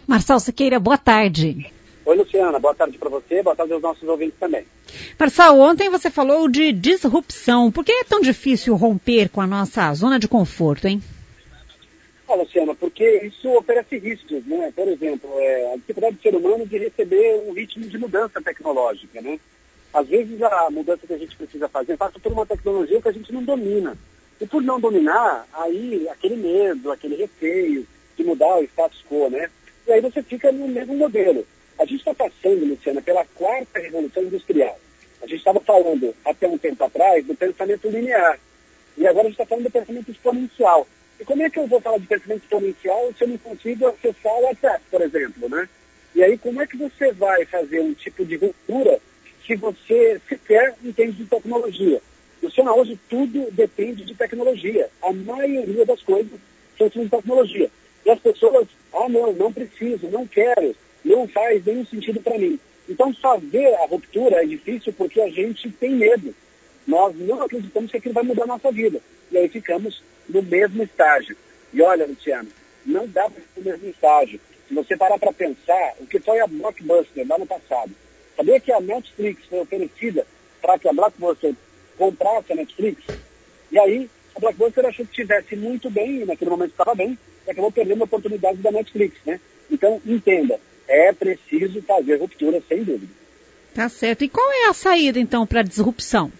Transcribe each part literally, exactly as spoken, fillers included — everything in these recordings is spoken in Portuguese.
Marçal Siqueira, boa tarde. Oi, Luciana, boa tarde para você, boa tarde aos nossos ouvintes também. Marçal, ontem você falou de disrupção. Por que é tão difícil romper com a nossa zona de conforto, hein? Ah, Luciana, porque isso oferece riscos, né? Por exemplo, é, a dificuldade do ser humano de receber um ritmo de mudança tecnológica, né? Às vezes a mudança que a gente precisa fazer passa por uma tecnologia que a gente não domina. E por não dominar, aí aquele medo, aquele receio de mudar o status quo, né? E aí você fica no mesmo modelo. A gente está passando, Luciana, pela quarta revolução industrial. A gente estava falando, até um tempo atrás, do pensamento linear. E agora a gente está falando do pensamento exponencial. E como é que eu vou falar de pensamento exponencial se eu não consigo acessar o WhatsApp, por exemplo, né? E aí, como é que você vai fazer um tipo de ruptura se você sequer entende de tecnologia? Luciana, hoje tudo depende de tecnologia. A maioria das coisas são de tecnologia. E as pessoas, ah, não, não preciso, não quero, não faz nenhum sentido para mim. Então, fazer a ruptura é difícil porque a gente tem medo. Nós não acreditamos que aquilo vai mudar a nossa vida. E aí ficamos no mesmo estágio. E olha, Luciano, não dá para ficar no mesmo estágio. Se você parar para pensar, o que foi a Blockbuster lá no passado, sabia que a Netflix foi oferecida para que a Blockbuster comprasse a Netflix? E aí, a Blockbuster achou que estivesse muito bem, e naquele momento estava bem, e acabou perdendo a oportunidade da Netflix, né? Então, entenda, é preciso fazer ruptura, sem dúvida. Tá certo. E qual é a saída, então, para a disrupção?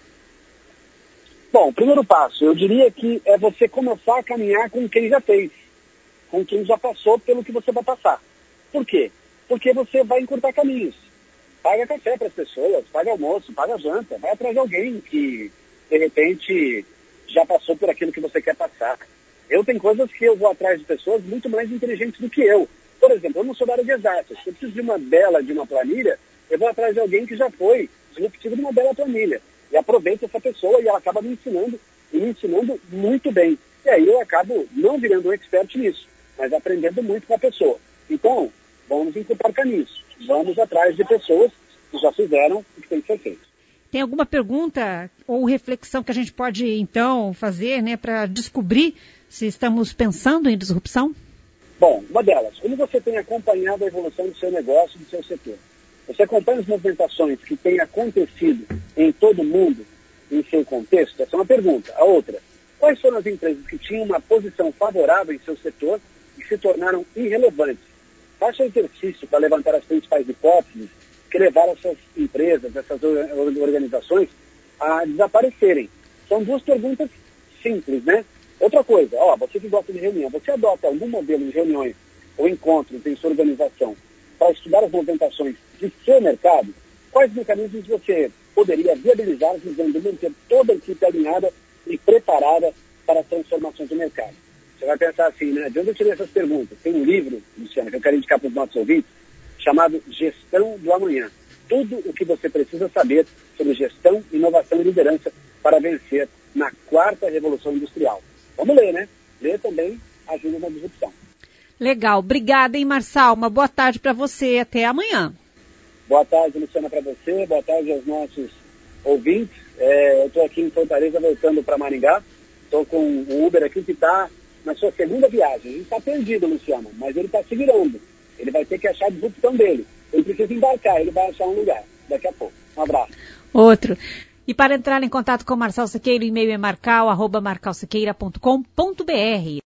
Bom, o primeiro passo, eu diria que é você começar a caminhar com quem já fez, com quem já passou pelo que você vai passar. Por quê? Porque você vai encurtar caminhos. Paga café para as pessoas, paga almoço, paga janta, vai atrás de alguém que, de repente, já passou por aquilo que você quer passar. Eu tenho coisas que eu vou atrás de pessoas muito mais inteligentes do que eu. Por exemplo, eu não sou da área de exatas. Se eu preciso de uma bela de uma planilha, eu vou atrás de alguém que já foi disruptivo de uma bela planilha. E aproveito essa pessoa e ela acaba me ensinando, e me ensinando muito bem. E aí eu acabo não virando um expert nisso, mas aprendendo muito com a pessoa. Então, vamos encurtar caminhos. Vamos atrás de pessoas que já fizeram o que tem que ser feito. Tem alguma pergunta ou reflexão que a gente pode, então, fazer, né, para descobrir se estamos pensando em disrupção? Bom, uma delas, como você tem acompanhado a evolução do seu negócio, do seu setor? Você acompanha as movimentações que têm acontecido em todo o mundo, em seu contexto? Essa é uma pergunta. A outra, quais foram as empresas que tinham uma posição favorável em seu setor e se tornaram irrelevantes? Faça um exercício para levantar as principais hipóteses que levaram essas empresas, essas organizações a desaparecerem. São duas perguntas simples, né? Outra coisa, ó, você que gosta de reunião, você adota algum modelo de reuniões ou encontros em sua organização para estudar as movimentações de seu mercado? Quais mecanismos você poderia viabilizar visando manter toda a equipe alinhada e preparada para as transformações do mercado? Você vai pensar assim, né? De onde eu tirei essas perguntas? Tem um livro, Luciana, que eu quero indicar para os nossos ouvintes, chamado Gestão do Amanhã. Tudo o que você precisa saber sobre gestão, inovação e liderança para vencer na quarta revolução industrial. Vamos ler, né? Ler também ajuda na disrupção. Legal. Obrigada, hein, Marçal? Uma boa tarde para você. Até amanhã. Boa tarde, Luciana, para você. Boa tarde aos nossos ouvintes. É, eu estou aqui em Fortaleza, voltando para Maringá. Estou com o Uber aqui que está na sua segunda viagem. Ele está perdido, Luciana, mas ele está se virando. Ele vai ter que achar a disrupção dele. Ele precisa embarcar, ele vai achar um lugar daqui a pouco. Um abraço. Outro. E para entrar em contato com o Marçal Siqueira, o e-mail é marcal arroba marcal siqueira ponto com ponto br.